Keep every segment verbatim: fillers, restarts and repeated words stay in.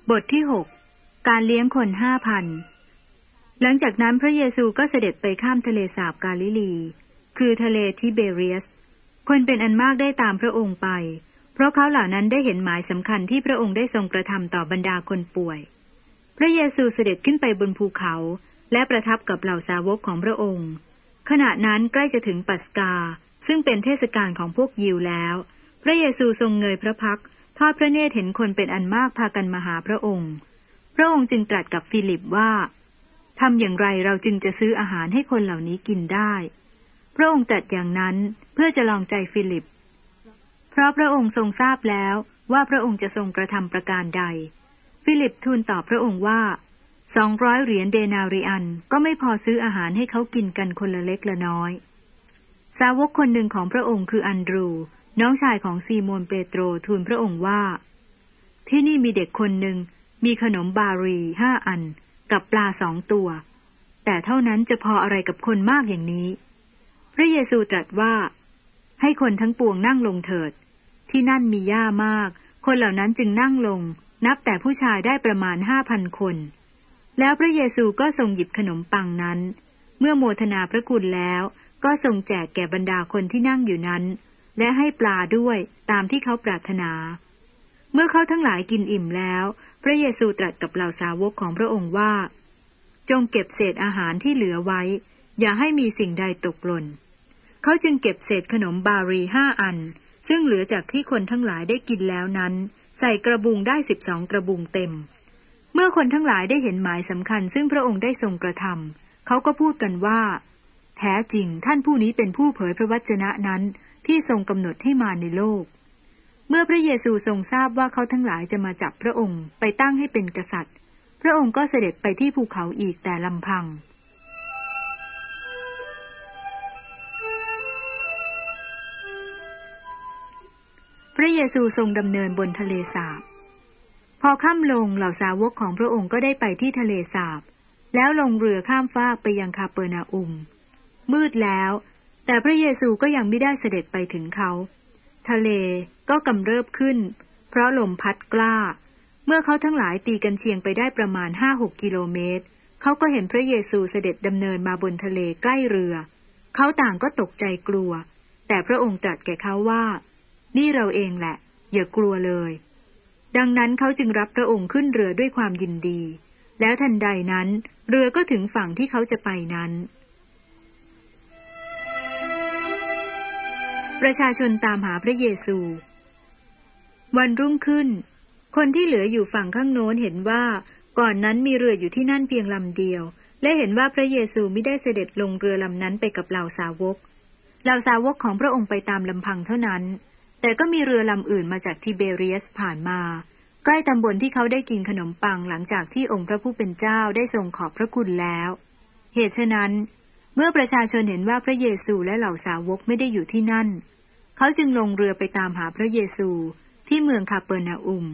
บทที่หกการเลี้ยงคนห้าพันหลังจากนั้นพระเยซูก็เสด็จไปข้ามทะเลสาบกาลิลีคือทะเลทิเบเรียสคนเป็นอันมากได้ตามพระองค์ไปเพราะเขาเหล่านั้นได้เห็นหมายสำคัญที่พระองค์ได้ทรงกระทำต่อบรรดาคนป่วยพระเยซูเสด็จขึ้นไปบนภูเขาและประทับกับเหล่าสาวกของพระองค์ขณะนั้นใกล้จะถึงปัสกาซึ่งเป็นเทศกาลของพวกยิวแล้วพระเยซูทรงเงยพระพักตร์ทอดพระเนตรเห็นคนเป็นอันมากพากันมาหาพระองค์พระองค์จึงตรัสกับฟิลิปว่าทำอย่างไรเราจึงจะซื้ออาหารให้คนเหล่านี้กินได้พระองค์ตรัสอย่างนั้นเพื่อจะลองใจฟิลิปเพราะพระองค์ทรงทราบแล้วว่าพระองค์จะทรงกระทำประการใดฟิลิปทูลตอบพระองค์ว่าสองร้อยเหรียญเดนาริอันก็ไม่พอซื้ออาหารให้เขากินกันคนละเล็กละน้อยสาวกคนหนึ่งของพระองค์คืออันดรูน้องชายของซีโมนเปโตรทูลพระองค์ว่าที่นี่มีเด็กคนหนึ่งมีขนมบารีห้าอันกับปลาสองตัวแต่เท่านั้นจะพออะไรกับคนมากอย่างนี้พระเยซูตรัสว่าให้คนทั้งปวงนั่งลงเถิดที่นั่นมีหญ้ามากคนเหล่านั้นจึงนั่งลงนับแต่ผู้ชายได้ประมาณห้าพันคนแล้วพระเยซูก็ทรงหยิบขนมปังนั้นเมื่อโมทนาพระคุณแล้วก็ทรงแจกแก่บรรดาคนที่นั่งอยู่นั้นและให้ปลาด้วยตามที่เขาปรารถนาเมื่อเขาทั้งหลายกินอิ่มแล้วพระเยซูตรัสกับเหล่าสาวกของพระองค์ว่าจงเก็บเศษอาหารที่เหลือไว้อย่าให้มีสิ่งใดตกหล่นเขาจึงเก็บเศษขนมบารีห้าอันซึ่งเหลือจากที่คนทั้งหลายได้กินแล้วนั้นใส่กระบุงได้สิบสองกระบุงเต็มเมื่อคนทั้งหลายได้เห็นหมายสำคัญซึ่งพระองค์ได้ทรงกระทำเขาก็พูดกันว่าแท้จริงท่านผู้นี้เป็นผู้เผยพระวจนะนั้นที่ทรงกำหนดให้มาในโลกเมื่อพระเยซูทรงทราบว่าเขาทั้งหลายจะมาจับพระองค์ไปตั้งให้เป็นกษัตริย์พระองค์ก็เสด็จไปที่ภูเขาอีกแต่ลำพังพระเยซูทรงดำเนินบนทะเลสาบพอค่ำลงเหล่าสาวกของพระองค์ก็ได้ไปที่ทะเลสาบแล้วลงเรือข้ามฟากไปยังคาเปอร์นาอุมมืดแล้วแต่พระเยซูก็ยังไม่ได้เสด็จไปถึงเขาทะเลก็กำเริบขึ้นเพราะลมพัดกล้าเมื่อเขาทั้งหลายตีกันเชียงไปได้ประมาณ ห้าหก กิโลเมตรเขาก็เห็นพระเยซูเสด็จดำเนินมาบนทะเลใกล้เรือเขาต่างก็ตกใจกลัวแต่พระองค์ตรัสแก่เขาว่านี่เราเองแหละอย่ากลัวเลยดังนั้นเขาจึงรับพระองค์ขึ้นเรือด้วยความยินดีแล้วทันใดนั้นเรือก็ถึงฝั่งที่เขาจะไปนั้นประชาชนตามหาพระเยซูวันรุ่งขึ้นคนที่เหลืออยู่ฝั่งข้างโน้นเห็นว่าก่อนนั้นมีเรืออยู่ที่นั่นเพียงลำเดียวและเห็นว่าพระเยซูไม่ได้เสด็จลงเรือลำนั้นไปกับเหล่าสาวกเหล่าสาวกของพระองค์ไปตามลำพังเท่านั้นแต่ก็มีเรือลำอื่นมาจากทิเบเรียสผ่านมาใกล้ตำบลที่เขาได้กินขนมปังหลังจากที่องค์พระผู้เป็นเจ้าได้ทรงขอบพระคุณแล้วเหตุฉะนั้นเมื่อประชาชนเห็นว่าพระเยซูและเหล่าสาวกไม่ได้อยู่ที่นั่นเขาจึงลงเรือไปตามหาพระเยซูที่เมืองคาเปอร์นาอุม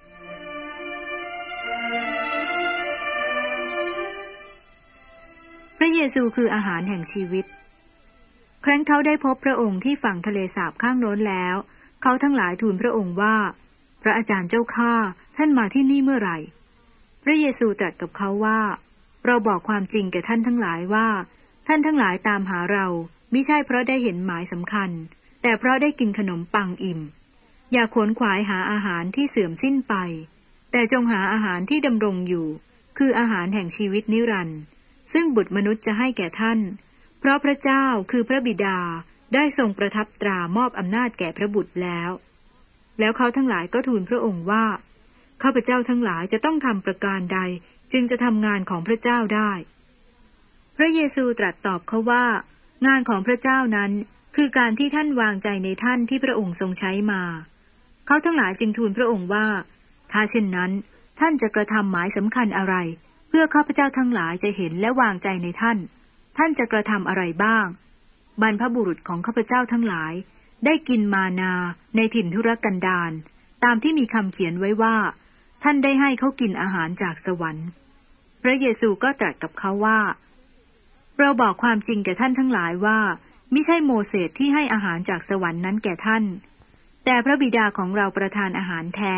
พระเยซูคืออาหารแห่งชีวิตครั้นเขาได้พบพระองค์ที่ฝั่งทะเลสาบข้างโน้นแล้วเขาทั้งหลายทูลพระองค์ว่าพระอาจารย์เจ้าข้าท่านมาที่นี่เมื่อไหร่พระเยซูตรัสกับเขาว่าเราบอกความจริงแก่ท่านทั้งหลายว่าท่านทั้งหลายตามหาเรามิใช่เพราะได้เห็นหมายสำคัญแต่เพราะได้กินขนมปังอิ่มอย่าขวนขวายหาอาหารที่เสื่อมสิ้นไปแต่จงหาอาหารที่ดำรงอยู่คืออาหารแห่งชีวิตนิรันดร์ซึ่งบุตรมนุษย์จะให้แก่ท่านเพราะพระเจ้าคือพระบิดาได้ทรงประทับตรามอบอำนาจแก่พระบุตรแล้วแล้วเขาทั้งหลายก็ทูลพระองค์ว่าข้าพเจ้าทั้งหลายจะต้องทำประการใดจึงจะทำงานของพระเจ้าได้พระเยซูตรัสตอบเขาว่างานของพระเจ้านั้นคือการที่ท่านวางใจในท่านที่พระองค์ทรงใช้มาเขาทั้งหลายจึงทูลพระองค์ว่าถ้าเช่นนั้นท่านจะกระทำหมายสำคัญอะไรเพื่อข้าพเจ้าทั้งหลายจะเห็นและวางใจในท่านท่านจะกระทำอะไรบ้างบรรพบุรุษของข้าพเจ้าทั้งหลายได้กินมานาในถิ่นทุรกันดารตามที่มีคำเขียนไว้ว่าท่านได้ให้เขากินอาหารจากสวรรค์พระเยซูก็ตรัสกับเขาว่าเราบอกความจริงแก่ท่านทั้งหลายว่ามิใช่โมเสสที่ให้อาหารจากสวรรค์นั้นแก่ท่านแต่พระบิดาของเราประทานอาหารแท้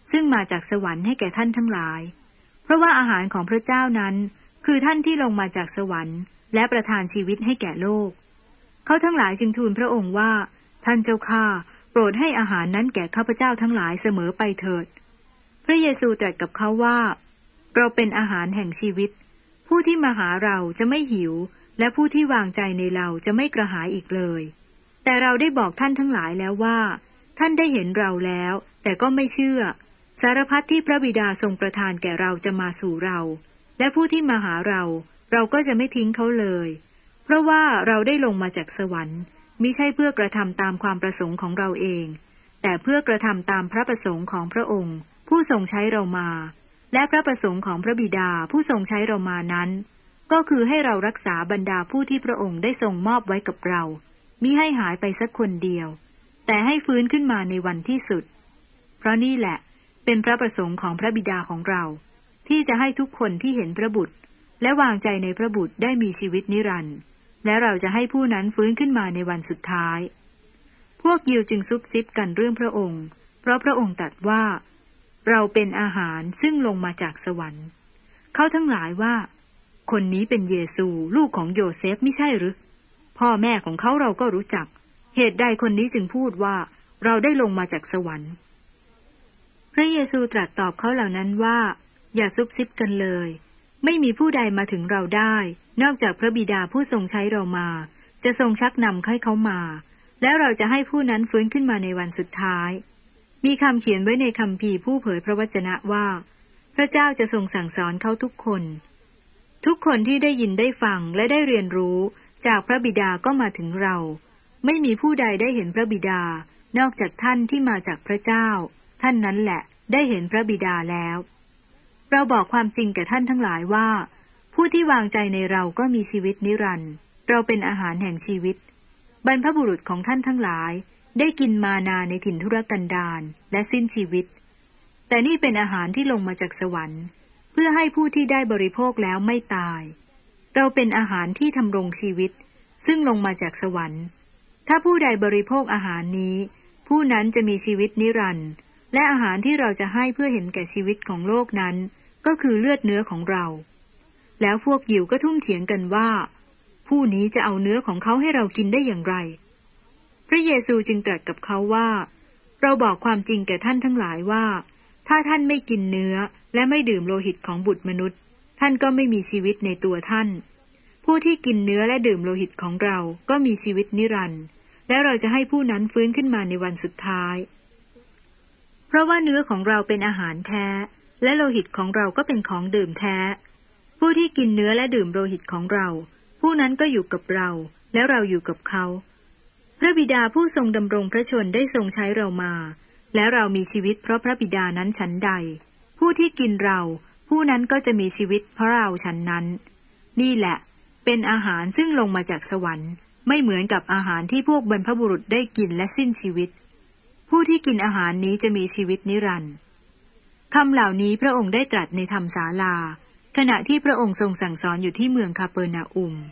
ซึ่งมาจากสวรรค์ให้แก่ท่านทั้งหลายเพราะว่าอาหารของพระเจ้านั้นคือท่านที่ลงมาจากสวรรค์และประทานชีวิตให้แก่โลกเขาทั้งหลายจึงทูลพระองค์ว่าท่านเจ้าข้าโปรดให้อาหารนั้นแก่ข้าพเจ้าทั้งหลายเสมอไปเถิดพระเยซูตรัสกับเขาว่าเราเป็นอาหารแห่งชีวิตผู้ที่มาหาเราจะไม่หิวและผู้ที่วางใจในเราจะไม่กระหายอีกเลยแต่เราได้บอกท่านทั้งหลายแล้วว่าท่านได้เห็นเราแล้วแต่ก็ไม่เชื่อสารพัดที่พระบิดาทรงประทานแก่เราจะมาสู่เราและผู้ที่มาหาเราเราก็จะไม่ทิ้งเขาเลยเพราะว่าเราได้ลงมาจากสวรรค์มิใช่เพื่อกระทำตามความประสงค์ของเราเองแต่เพื่อกระทำตามพระประสงค์ของพระองค์ผู้ทรงใช้เรามาและพระประสงค์ของพระบิดาผู้ทรงใช้เรามานั้นก็คือให้เรารักษาบรรดาผู้ที่พระองค์ได้ทรงมอบไว้กับเรามิให้หายไปสักคนเดียวแต่ให้ฟื้นขึ้นมาในวันที่สุดเพราะนี่แหละเป็นพระประสงค์ของพระบิดาของเราที่จะให้ทุกคนที่เห็นพระบุตรและวางใจในพระบุตรได้มีชีวิตนิรันดร์และเราจะให้ผู้นั้นฟื้นขึ้นมาในวันสุดท้ายพวกยิวจึงซุบซิบกันเรื่องพระองค์เพราะพระองค์ตรัสว่าเราเป็นอาหารซึ่งลงมาจากสวรรค์เขาทั้งหลายว่าคนนี้เป็นเยซูลูกของโยเซฟไม่ใช่หรือพ่อแม่ของเขาเราก็รู้จักเหตุใดคนนี้จึงพูดว่าเราได้ลงมาจากสวรรค์พระเยซูตรัสตอบเขาเหล่านั้นว่าอย่าซุบซิบกันเลยไม่มีผู้ใดมาถึงเราได้นอกจากพระบิดาผู้ทรงใช้เรามาจะทรงชักนำให้เขามาแล้วเราจะให้ผู้นั้นฟื้นขึ้นมาในวันสุดท้ายมีคำเขียนไว้ในคัมภีร์ผู้เผยพระวจนะว่าพระเจ้าจะทรงสั่งสอนเขาทุกคนทุกคนที่ได้ยินได้ฟังและได้เรียนรู้จากพระบิดาก็มาถึงเราไม่มีผู้ใดได้เห็นพระบิดานอกจากท่านที่มาจากพระเจ้าท่านนั้นแหละได้เห็นพระบิดาแล้วเราบอกความจริงแก่ท่านทั้งหลายว่าผู้ที่วางใจในเราก็มีชีวิตนิรันดร์เราเป็นอาหารแห่งชีวิตบรรพบุรุษของท่านทั้งหลายได้กินมานาในถิ่นทุรกันดารและสิ้นชีวิตแต่นี่เป็นอาหารที่ลงมาจากสวรรค์เพื่อให้ผู้ที่ได้บริโภคแล้วไม่ตายเราเป็นอาหารที่ทำรงชีวิตซึ่งลงมาจากสวรรค์ถ้าผู้ใดบริโภคอาหารนี้ผู้นั้นจะมีชีวิตนิรันดร์และอาหารที่เราจะให้เพื่อเห็นแก่ชีวิตของโลกนั้นก็คือเลือดเนื้อของเราแล้วพวกยิวก็ทุ่มเถียงกันว่าผู้นี้จะเอาเนื้อของเขาให้เรากินได้อย่างไรพระเยซูจึงตรัสกับเขาว่าเราบอกความจริงแก่ท่านทั้งหลายว่าถ้าท่านไม่กินเนื้อและไม่ดื่มโลหิตของบุตรมนุษย์ท่านก็ไม่มีชีวิตในตัวท่านผู้ที่กินเนื้อและดื่มโลหิตของเราก็มีชีวิตนิรันดร์และเราจะให้ผู้นั้นฟื้นขึ้นมาในวันสุดท้ายเพราะว่าเนื้อของเราเป็นอาหารแท้และโลหิตของเราก็เป็นของดื่มแท้ผู้ที่กินเนื้อและดื่มโลหิตของเราผู้นั้นก็อยู่กับเราและเราอยู่กับเขาพระบิดาผู้ทรงดำรงพระชนได้ทรงใช้เรามาและเรามีชีวิตเพราะพระบิดานั้นฉันใดผู้ที่กินเราผู้นั้นก็จะมีชีวิตเพราะเราฉันนั้นนี่แหละเป็นอาหารซึ่งลงมาจากสวรรค์ไม่เหมือนกับอาหารที่พวกบรรพบุรุษได้กินและสิ้นชีวิตผู้ที่กินอาหารนี้จะมีชีวิตนิรันดร์คำเหล่านี้พระองค์ได้ตรัสในธรรมศาลาขณะที่พระองค์ทรงสั่งสอนอยู่ที่เมืองคาเปอร์นาอุม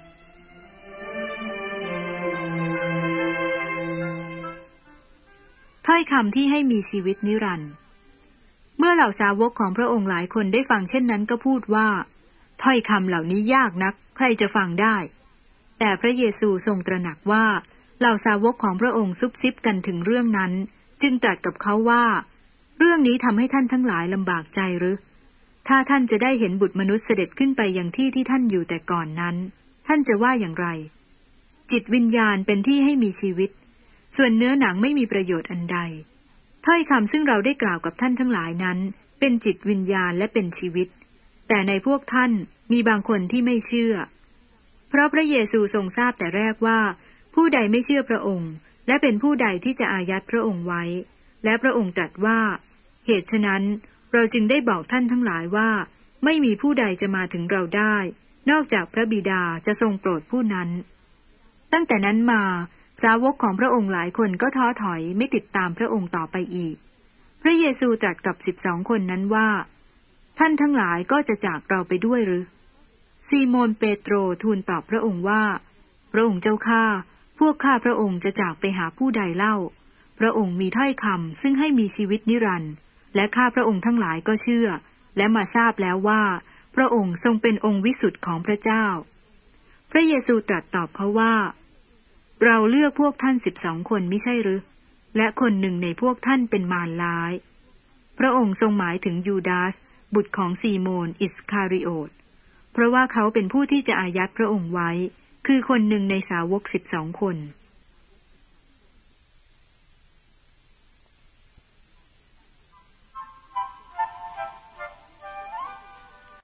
ถ้อยคำที่ให้มีชีวิตนิรันดร์เมื่อเหล่าสาวกของพระองค์หลายคนได้ฟังเช่นนั้นก็พูดว่าถ้อยคำเหล่านี้ยากนักใครจะฟังได้แต่พระเยซูทรงตระหนักว่าเหล่าสาวกของพระองค์ซุบซิบกันถึงเรื่องนั้นจึงตรัสกับเขาว่าเรื่องนี้ทำให้ท่านทั้งหลายลำบากใจหรือถ้าท่านจะได้เห็นบุตรมนุษย์เสด็จขึ้นไปยังที่ที่ท่านอยู่แต่ก่อนนั้นท่านจะว่าอย่างไรจิตวิญญาณเป็นที่ให้มีชีวิตส่วนเนื้อหนังไม่มีประโยชน์อันใดถ้อยคำซึ่งเราได้กล่าวกับท่านทั้งหลายนั้นเป็นจิตวิญญาณและเป็นชีวิตแต่ในพวกท่านมีบางคนที่ไม่เชื่อเพราะพระเยซูทรงทราบแต่แรกว่าผู้ใดไม่เชื่อพระองค์และเป็นผู้ใดที่จะอายัดพระองค์ไว้และพระองค์ตรัสว่าเหตุฉะนั้นเราจึงได้บอกท่านทั้งหลายว่าไม่มีผู้ใดจะมาถึงเราได้นอกจากพระบิดาจะทรงโปรดผู้นั้นตั้งแต่นั้นมาสาวกของพระองค์หลายคนก็ท้อถอยไม่ติดตามพระองค์ต่อไปอีกพระเยซูตรัสกับสิบสองคนนั้นว่าท่านทั้งหลายก็จะจากเราไปด้วยหรือซีโมนเปโตรทูลตอบพระองค์ว่าพระองค์เจ้าข้าพวกข้าพระองค์จะจากไปหาผู้ใดเล่าพระองค์มีถ้อยคำซึ่งให้มีชีวิตนิรันดร์และข้าพระองค์ทั้งหลายก็เชื่อและมาทราบแล้วว่าพระองค์ทรงเป็นองค์วิสุทธิ์ของพระเจ้าพระเยซูตรัสตอบเขาว่าเราเลือกพวกท่านสิบสองคนมิใช่หรือและคนหนึ่งในพวกท่านเป็นมารร้ายพระองค์ทรงหมายถึงยูดาสบุตรของซีโมนอิสคาริโอตเพราะว่าเขาเป็นผู้ที่จะอายัดพระองค์ไว้คือคนหนึ่งในสาวกสิบสองคน